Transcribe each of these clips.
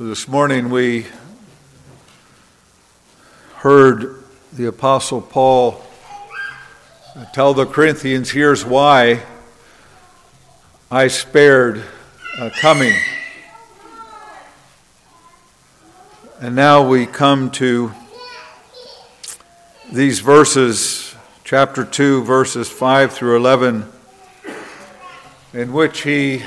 This morning we heard the Apostle Paul tell the Corinthians, here's why I spared coming. And now we come to these verses, chapter 2, verses 5 through 11, in which he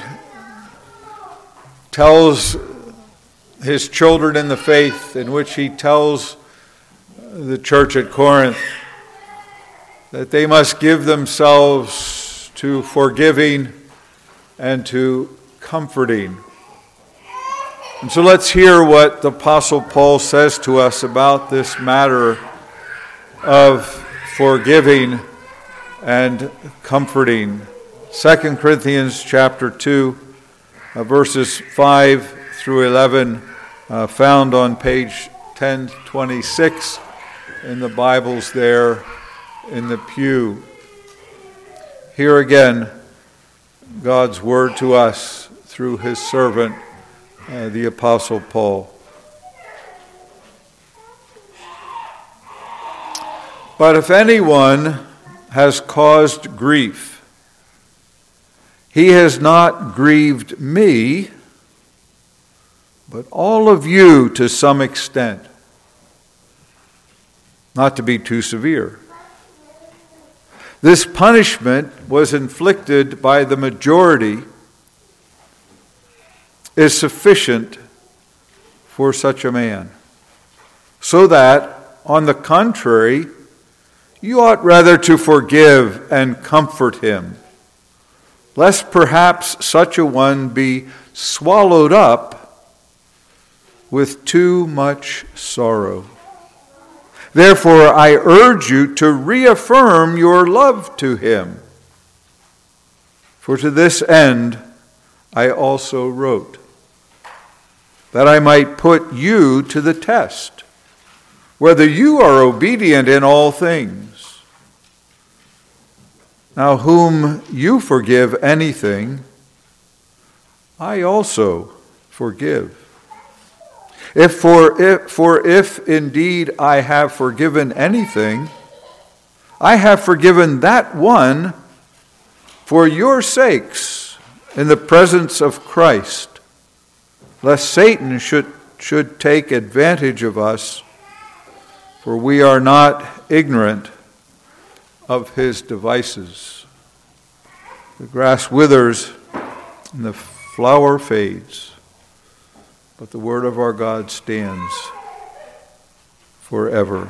tells his children in the faith, in which he tells the church at Corinth that they must give themselves to forgiving and to comforting. And so let's hear what the Apostle Paul says to us about this matter of forgiving and comforting. 2 Corinthians chapter 2, verses 5 through 11, found on page 1026 in the Bibles there in the pew. Here again, God's word to us through his servant, the Apostle Paul. But if anyone has caused grief, he has not grieved me, but all of you to some extent. Not to be too severe. This punishment was inflicted by the majority is sufficient for such a man, so that, on the contrary, you ought rather to forgive and comfort him, lest perhaps such a one be swallowed up with too much sorrow. Therefore, I urge you to reaffirm your love to him. For to this end I also wrote, that I might put you to the test, whether you are obedient in all things. Now, whom you forgive anything, I also forgive. If indeed I have forgiven anything, I have forgiven that one for your sakes in the presence of Christ, lest Satan should take advantage of us, for we are not ignorant of his devices. The grass withers and the flower fades, but the word of our God stands forever.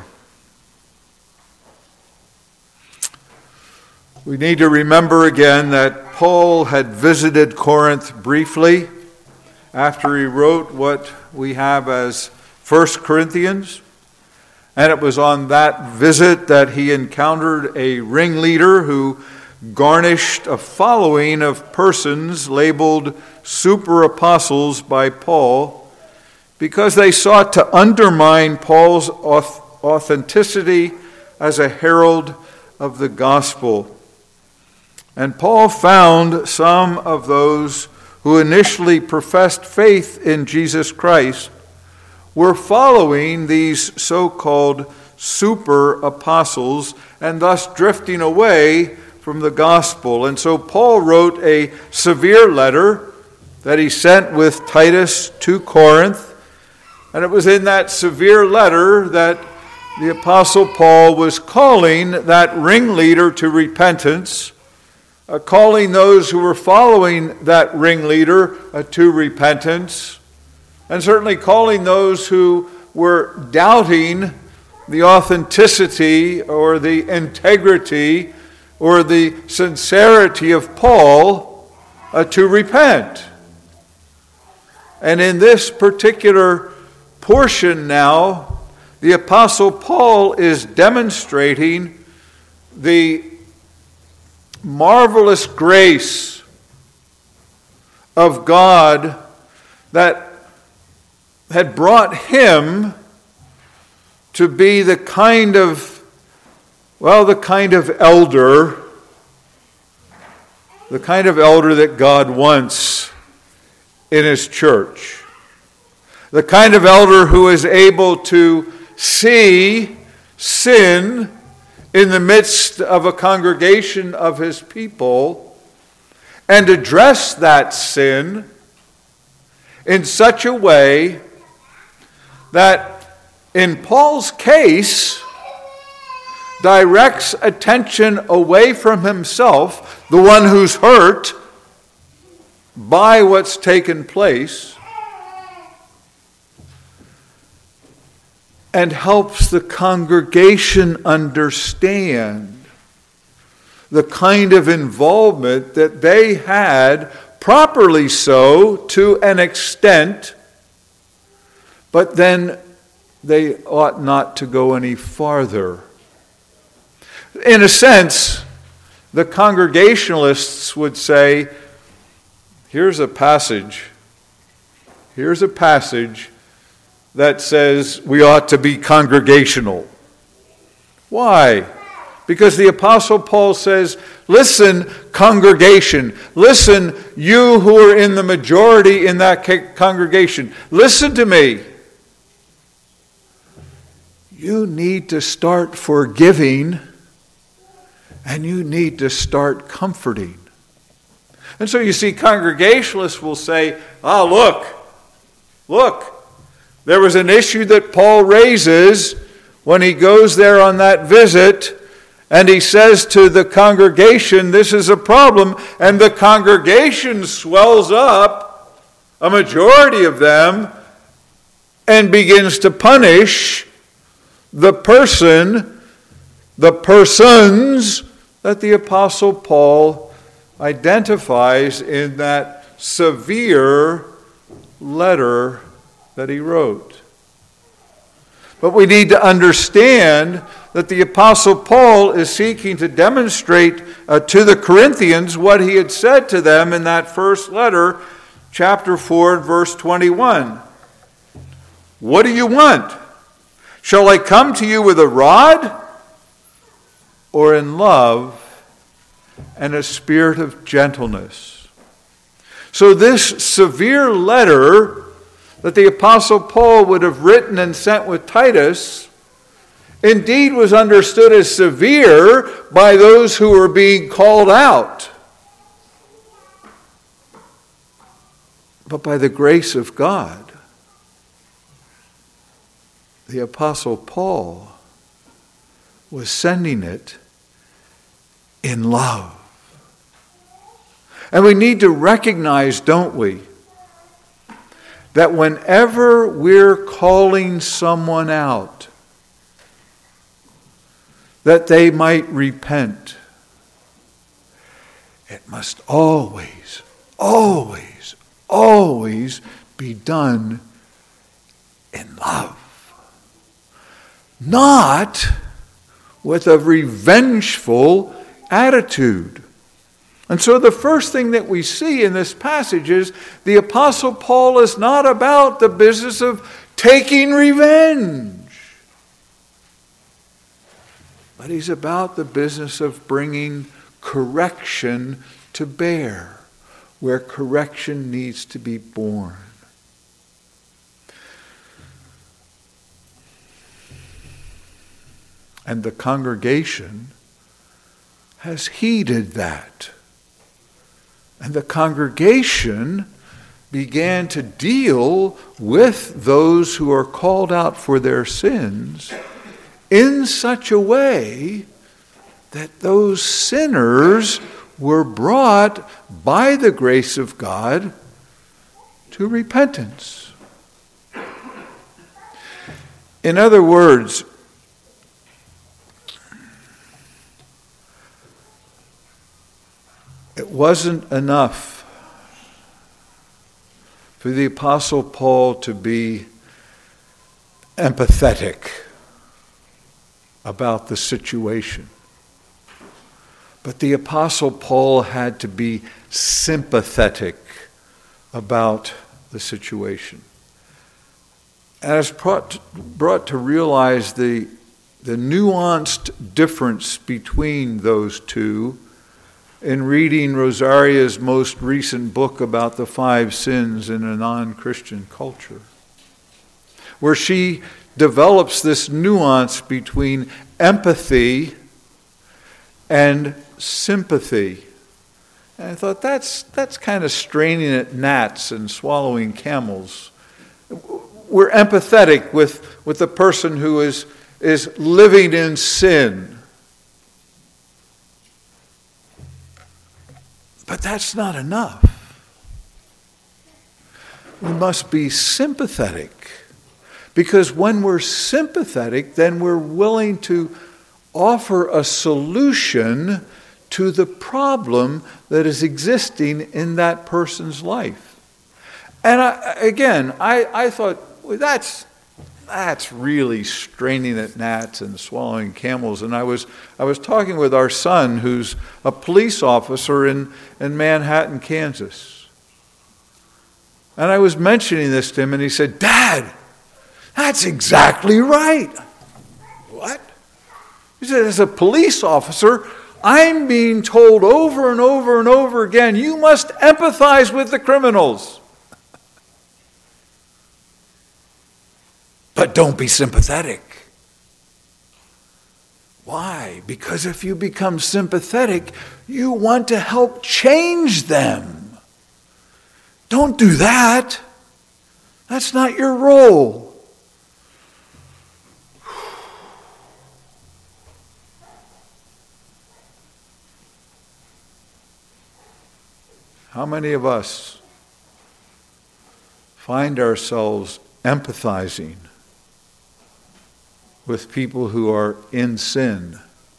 We need to remember again that Paul had visited Corinth briefly after he wrote what we have as 1 Corinthians. And it was on that visit that he encountered a ringleader who garnished a following of persons labeled super apostles by Paul because they sought to undermine Paul's authenticity as a herald of the gospel. And Paul found some of those who initially professed faith in Jesus Christ were following these so-called super apostles and thus drifting away from the gospel. And so Paul wrote a severe letter that he sent with Titus to Corinth. And it was in that severe letter that the Apostle Paul was calling that ringleader to repentance, calling those who were following that ringleader to repentance, and certainly calling those who were doubting the authenticity or the integrity or the sincerity of Paul to repent. And in this particular portion now, the Apostle Paul is demonstrating the marvelous grace of God that had brought him to be the kind of elder that God wants in his church. the kind of elder who is able to see sin in the midst of a congregation of his people and address that sin in such a way that, in Paul's case, directs attention away from himself, the one who's hurt by what's taken place, and helps the congregation understand the kind of involvement that they had, properly so, to an extent, but then they ought not to go any farther. In a sense, the Congregationalists would say, here's a passage that says we ought to be congregational. Why? Because the Apostle Paul says, listen, congregation, listen, you who are in the majority in that congregation, listen to me. You need to start forgiving, and you need to start comforting. And so you see, Congregationalists will say, look, there was an issue that Paul raises when he goes there on that visit, and he says to the congregation, this is a problem, and the congregation swells up, a majority of them, and begins to punish the persons that the Apostle Paul identifies in that severe letter that he wrote. But we need to understand that the Apostle Paul is seeking to demonstrate to the Corinthians what he had said to them in that first letter, chapter 4, verse 21. What do you want? Shall I come to you with a rod, or in love and a spirit of gentleness? So this severe letter that the Apostle Paul would have written and sent with Titus indeed was understood as severe by those who were being called out. But by the grace of God, the Apostle Paul was sending it in love. And we need to recognize, don't we, that whenever we're calling someone out, that they might repent, it must always be done in love. Not with a revengeful attitude. And so the first thing that we see in this passage is the Apostle Paul is not about the business of taking revenge, but he's about the business of bringing correction to bear where correction needs to be borne. And the congregation has heeded that. And the congregation began to deal with those who are called out for their sins in such a way that those sinners were brought by the grace of God to repentance. In other words, it wasn't enough for the Apostle Paul to be empathetic about the situation. But the Apostle Paul had to be sympathetic about the situation. And I was brought to realize the nuanced difference between those two in reading Rosaria's most recent book about the 5 sins in a non-Christian culture. where she develops this nuance between empathy and sympathy. And I thought, that's kind of straining at gnats and swallowing camels. We're empathetic with the person who is living in sin. But that's not enough. We must be sympathetic. Because when we're sympathetic, then we're willing to offer a solution to the problem that is existing in that person's life. And I thought, well, that's really straining at gnats and swallowing camels. And I was talking with our son, who's a police officer in Manhattan, Kansas. And I was mentioning this to him, and he said, "Dad, that's exactly right." What? He said, as a police officer, I'm being told over and over and over again, you must empathize with the criminals. But don't be sympathetic. Why? Because if you become sympathetic, you want to help change them. Don't do that. That's not your role. How many of us find ourselves empathizing with people who are in sin,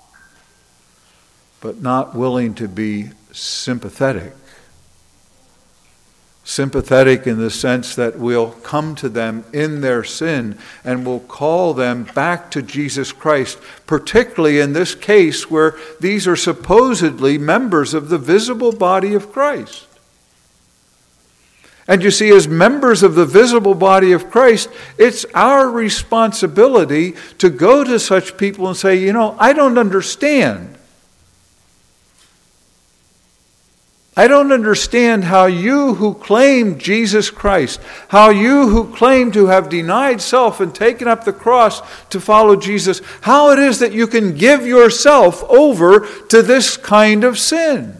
but not willing to be sympathetic? Sympathetic in the sense that we'll come to them in their sin and we'll call them back to Jesus Christ, particularly in this case where these are supposedly members of the visible body of Christ. And you see, as members of the visible body of Christ, it's our responsibility to go to such people and say, I don't understand. I don't understand how you who claim Jesus Christ, how you who claim to have denied self and taken up the cross to follow Jesus, how it is that you can give yourself over to this kind of sin.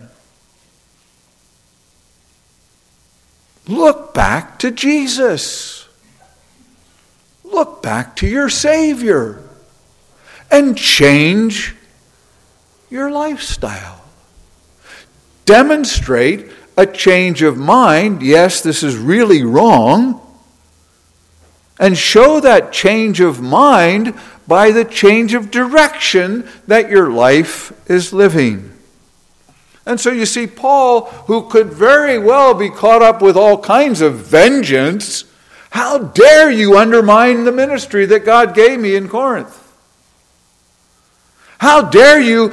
Look back to Jesus. Look back to your Savior and change your lifestyle. Demonstrate a change of mind. Yes, this is really wrong. And show that change of mind by the change of direction that your life is living. And so you see, Paul, who could very well be caught up with all kinds of vengeance, how dare you undermine the ministry that God gave me in Corinth? How dare you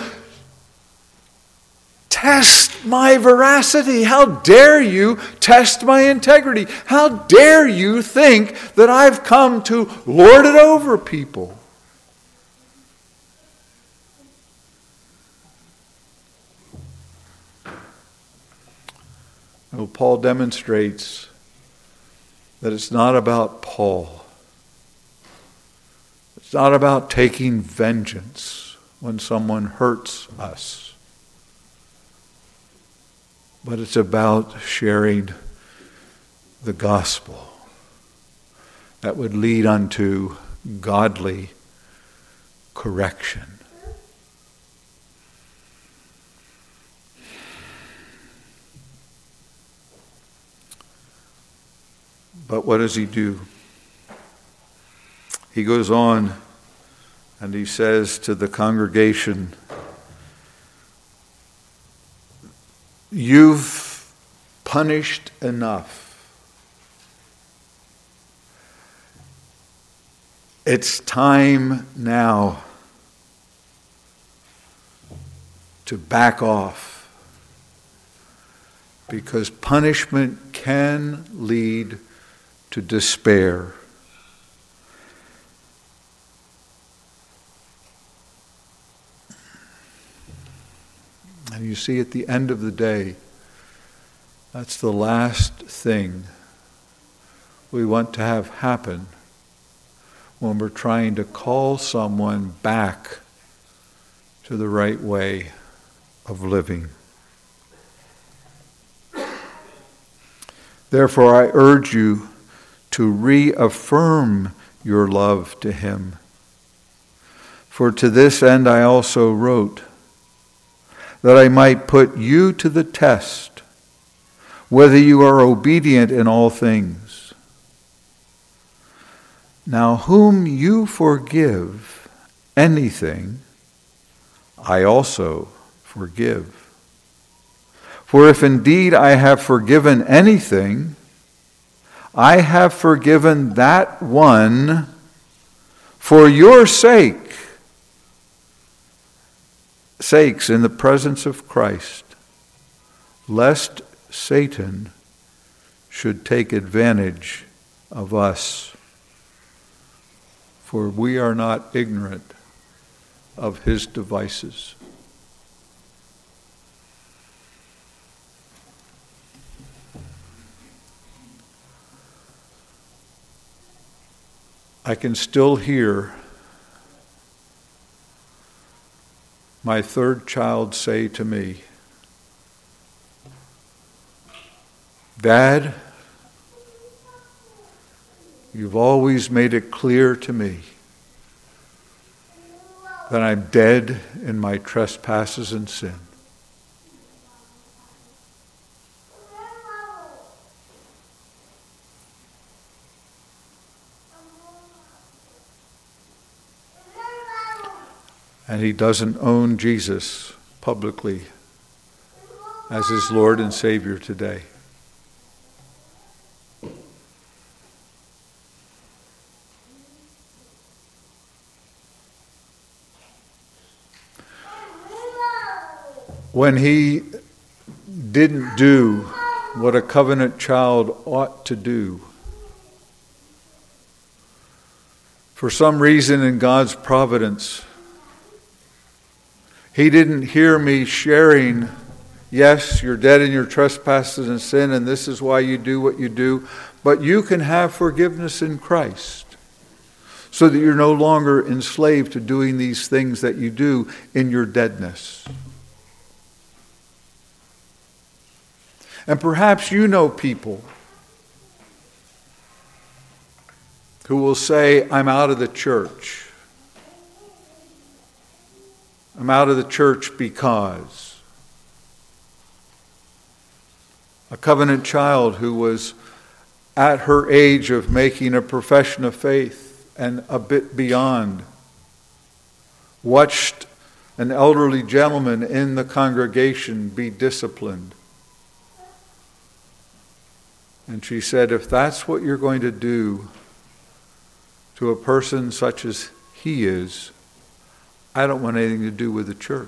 test my veracity? How dare you test my integrity? How dare you think that I've come to lord it over people? Well, Paul demonstrates that it's not about Paul. It's not about taking vengeance when someone hurts us. But it's about sharing the gospel that would lead unto godly correction. But what does he do? He goes on and he says to the congregation, "You've punished enough. It's time now to back off, because punishment can lead to despair." And you see, at the end of the day, that's the last thing we want to have happen when we're trying to call someone back to the right way of living. Therefore, I urge you to reaffirm your love to him. For to this end I also wrote, that I might put you to the test, whether you are obedient in all things. Now whom you forgive anything, I also forgive. For if indeed I have forgiven anything, I have forgiven that one for your sakes in the presence of Christ, lest Satan should take advantage of us. For we are not ignorant of his devices. I can still hear my third child say to me, "Dad, you've always made it clear to me that I'm dead in my trespasses and sin. And he doesn't own Jesus publicly as his Lord and Savior today. When he didn't do what a covenant child ought to do, for some reason in God's providence, he didn't hear me sharing, yes, you're dead in your trespasses and sin, and this is why you do what you do, but you can have forgiveness in Christ so that you're no longer enslaved to doing these things that you do in your deadness. And perhaps you know people who will say, I'm out of the church. I'm out of the church because. A covenant child who was at her age of making a profession of faith and a bit beyond, watched an elderly gentleman in the congregation be disciplined. And she said, if that's what you're going to do to a person such as he is, I don't want anything to do with the church.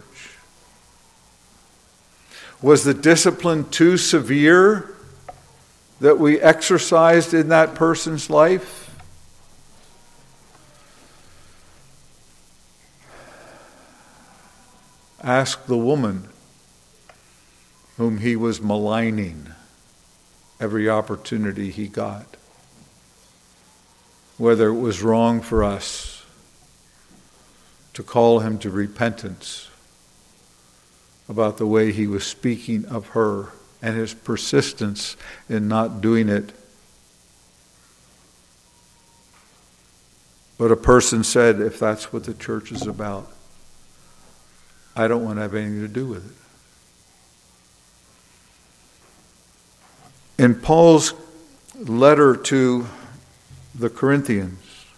Was the discipline too severe that we exercised in that person's life? Ask the woman whom he was maligning every opportunity he got, whether it was wrong for us to call him to repentance about the way he was speaking of her and his persistence in not doing it. But a person said, if that's what the church is about, I don't want to have anything to do with it. In Paul's letter to the Corinthians,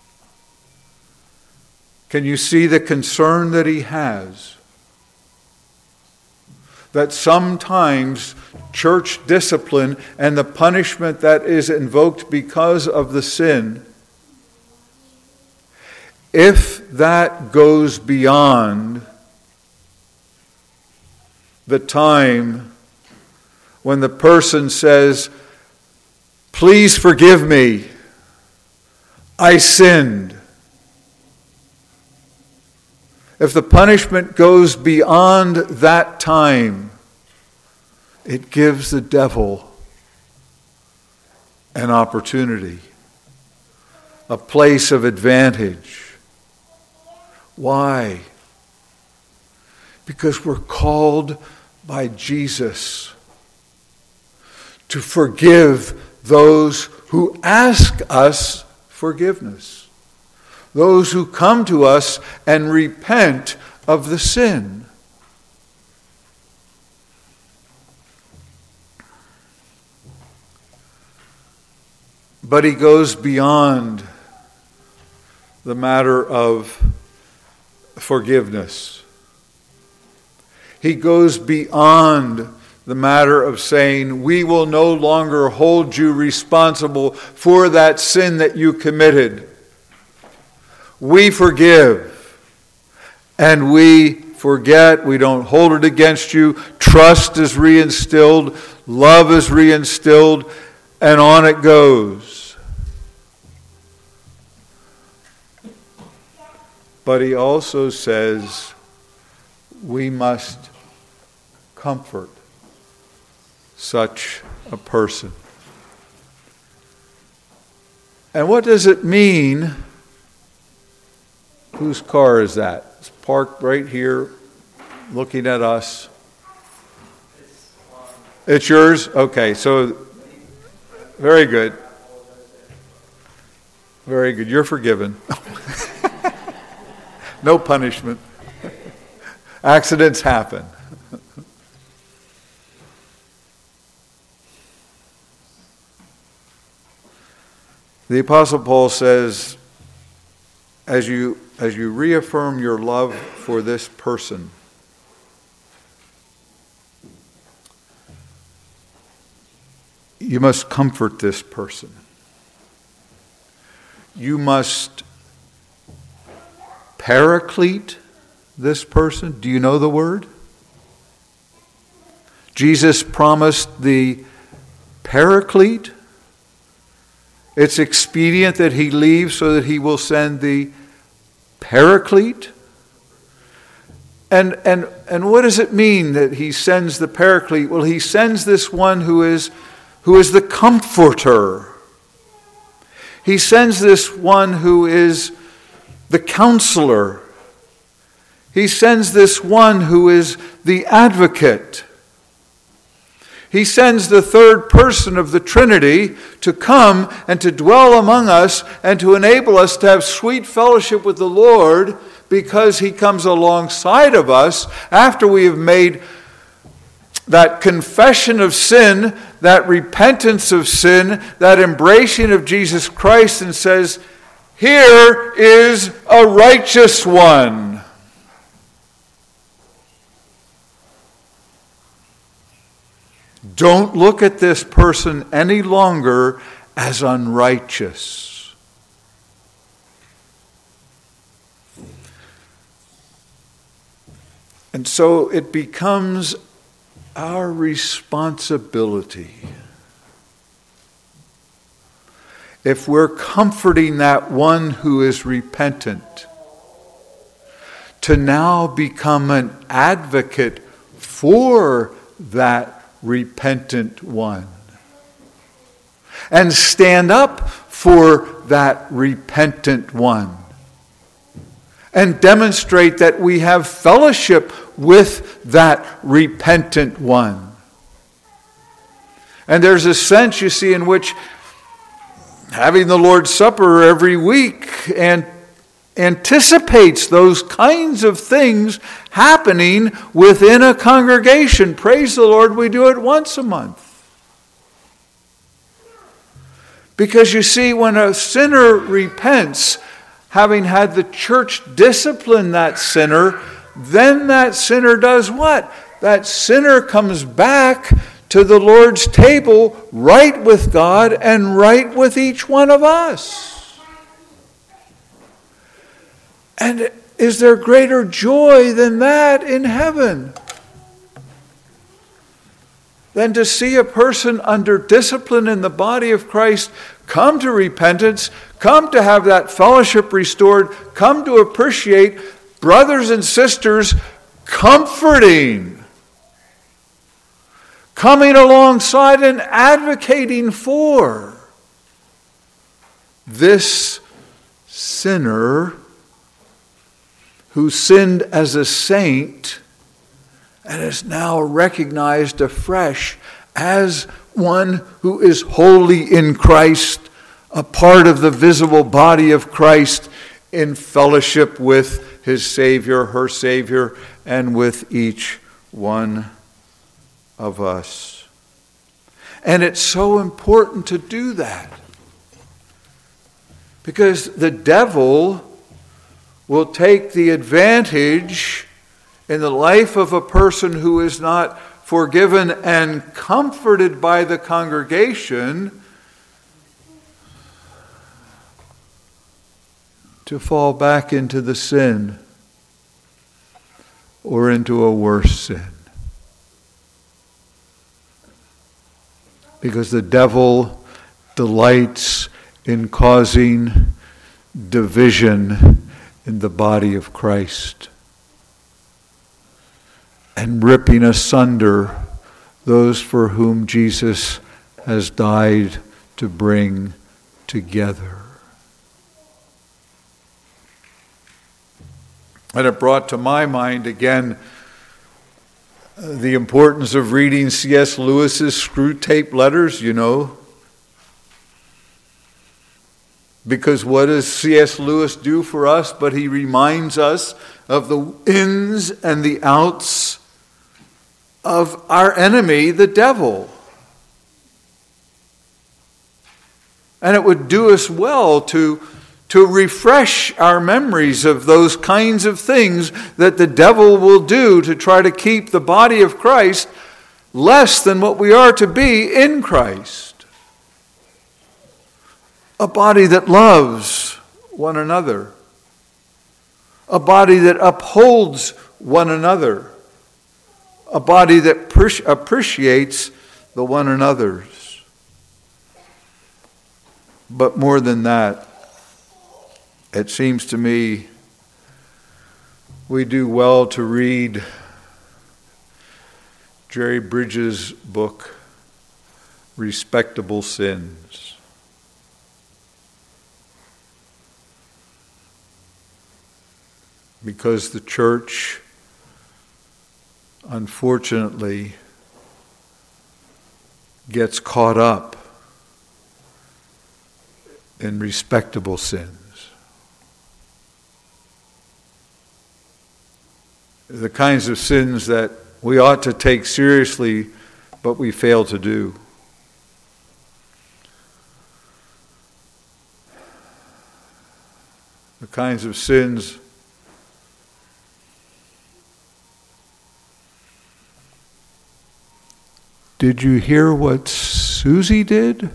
can you see the concern that he has? That sometimes church discipline and the punishment that is invoked because of the sin, if that goes beyond the time when the person says, please forgive me, I sinned. If the punishment goes beyond that time, it gives the devil an opportunity a place of advantage. Why? Because we're called by Jesus to forgive those who ask us forgiveness, those who come to us and repent of the sin. But he goes beyond the matter of forgiveness. He goes beyond the matter of saying, we will no longer hold you responsible for that sin that you committed. We forgive and we forget. We don't hold it against you. Trust is reinstilled. Love is reinstilled. And on it goes. But he also says we must comfort such a person. And what does it mean? Whose car is that? It's parked right here, looking at us. It's yours? Okay, so very good. Very good. You're forgiven. No punishment. Accidents happen. The Apostle Paul says, as you reaffirm your love for this person, you must comfort this person. You must paraclete this person. Do you know the word? Jesus promised the paraclete. It's expedient that he leave so that he will send the paraclete. And what does it mean that he sends the paraclete? Well, he sends this one who is the comforter. He sends this one who is the counselor. He sends this one who is the advocate. He sends the third person of the Trinity to come and to dwell among us and to enable us to have sweet fellowship with the Lord, because he comes alongside of us after we have made that confession of sin, that repentance of sin, that embracing of Jesus Christ, and says, here is a righteous one. Don't look at this person any longer as unrighteous. And so it becomes our responsibility, if we're comforting that one who is repentant, to now become an advocate for that repentant one, and stand up for that repentant one, and demonstrate that we have fellowship with that repentant one. And there's a sense, you see, in which having the Lord's Supper every week and anticipates those kinds of things happening within a congregation. Praise the Lord, we do it once a month. Because you see, when a sinner repents, having had the church discipline that sinner, then that sinner does what? That sinner comes back to the Lord's table, right with God and right with each one of us. And is there greater joy than that in heaven? Than to see a person under discipline in the body of Christ come to repentance, come to have that fellowship restored, come to appreciate brothers and sisters comforting, coming alongside and advocating for this sinner who sinned as a saint and is now recognized afresh as one who is holy in Christ, a part of the visible body of Christ, in fellowship with his Savior, her Savior, and with each one of us. And it's so important to do that, because the devil will take the advantage in the life of a person who is not forgiven and comforted by the congregation to fall back into the sin or into a worse sin. Because the devil delights in causing division in the body of Christ and ripping asunder those for whom Jesus has died to bring together. And it brought to my mind again the importance of reading C.S. Lewis's Screwtape Letters, Because what does C.S. Lewis do for us? But he reminds us of the ins and the outs of our enemy, the devil. And it would do us well to refresh our memories of those kinds of things that the devil will do to try to keep the body of Christ less than what we are to be in Christ. A body that loves one another. A body that upholds one another. A body that appreciates the one another's. But more than that, it seems to me we do well to read Jerry Bridges' book, Respectable Sins. Because the church, unfortunately, gets caught up in respectable sins. The kinds of sins that we ought to take seriously, but we fail to do. The kinds of sins Did you hear what Susie did?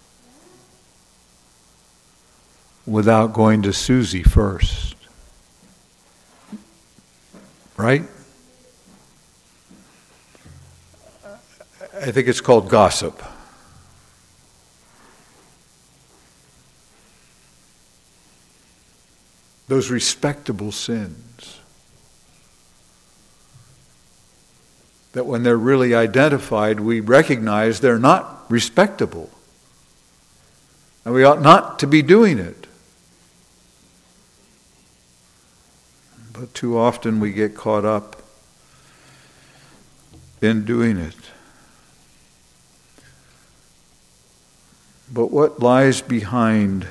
Without going to Susie first. Right? I think it's called gossip. Those respectable sins. That when they're really identified, we recognize they're not respectable. And we ought not to be doing it. But too often we get caught up in doing it. But what lies behind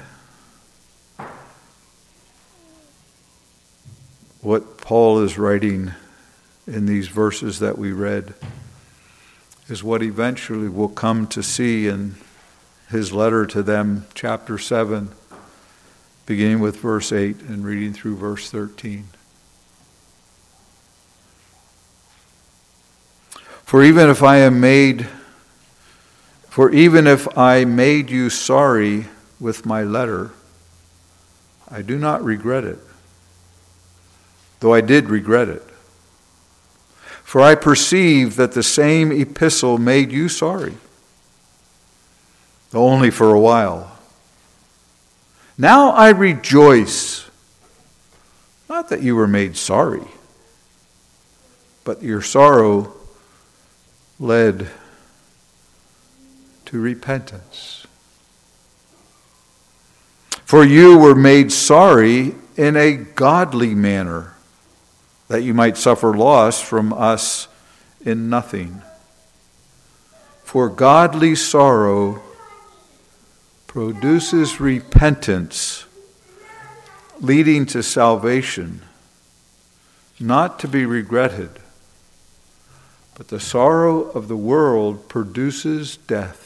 what Paul is writing in these verses that we read is what eventually we'll come to see in his letter to them, chapter 7, beginning with verse 8 and reading through verse 13. For even if I made you sorry with my letter, I do not regret it, though I did regret it. For I perceive that the same epistle made you sorry, though only for a while. Now I rejoice, not that you were made sorry, but your sorrow led to repentance. For you were made sorry in a godly manner, that you might suffer loss from us in nothing. For godly sorrow produces repentance, leading to salvation, not to be regretted. But the sorrow of the world produces death.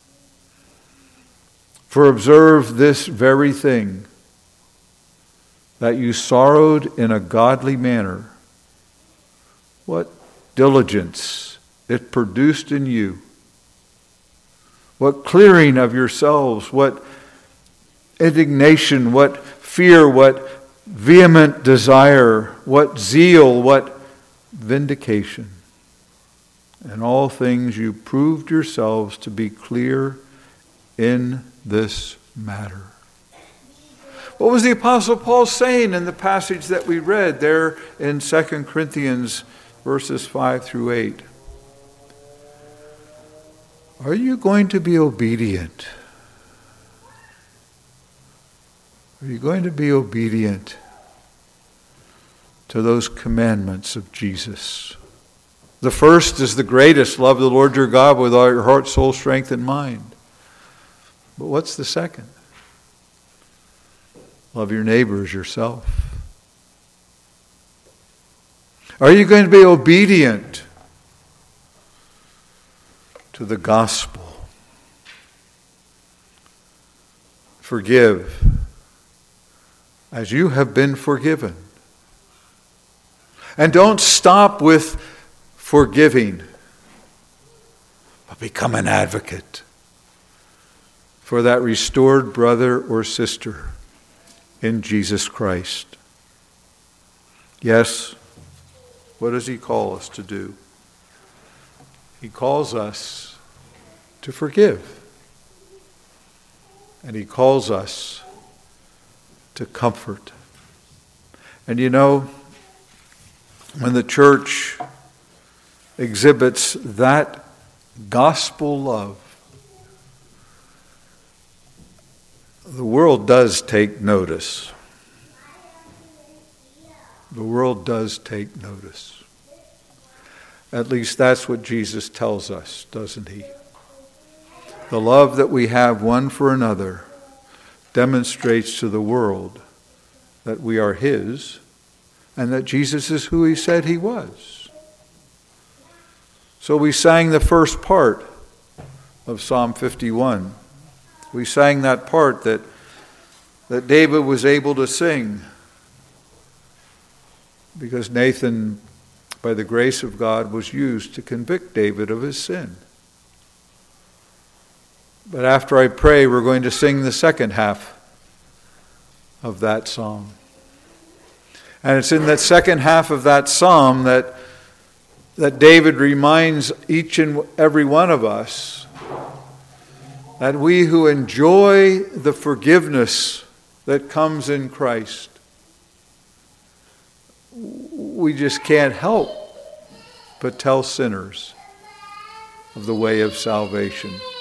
For observe this very thing, that you sorrowed in a godly manner. What diligence it produced in you. What clearing of yourselves, what indignation, what fear, what vehement desire, what zeal, what vindication. In all things you proved yourselves to be clear in this matter. What was the Apostle Paul saying in the passage that we read there in 2 Corinthians verses 5 through 8? Are you going to be obedient? Are you going to be obedient to those commandments of Jesus? The first is the greatest. Love the Lord your God with all your heart, soul, strength, and mind. But what's the second? Love your neighbor as yourself. Are you going to be obedient to the gospel? Forgive as you have been forgiven. And don't stop with forgiving, but become an advocate for that restored brother or sister in Jesus Christ. Yes, what does he call us to do? He calls us to forgive. And he calls us to comfort. And you know, when the church exhibits that gospel love, the world does take notice. The world does take notice. At least that's what Jesus tells us, doesn't he? The love that we have one for another demonstrates to the world that we are his and that Jesus is who he said he was. So we sang the first part of Psalm 51. We sang that part that David was able to sing because Nathan, by the grace of God, was used to convict David of his sin. But after I pray, we're going to sing the second half of that psalm. And it's in that second half of that psalm that David reminds each and every one of us that we who enjoy the forgiveness that comes in Christ, we just can't help but tell sinners of the way of salvation.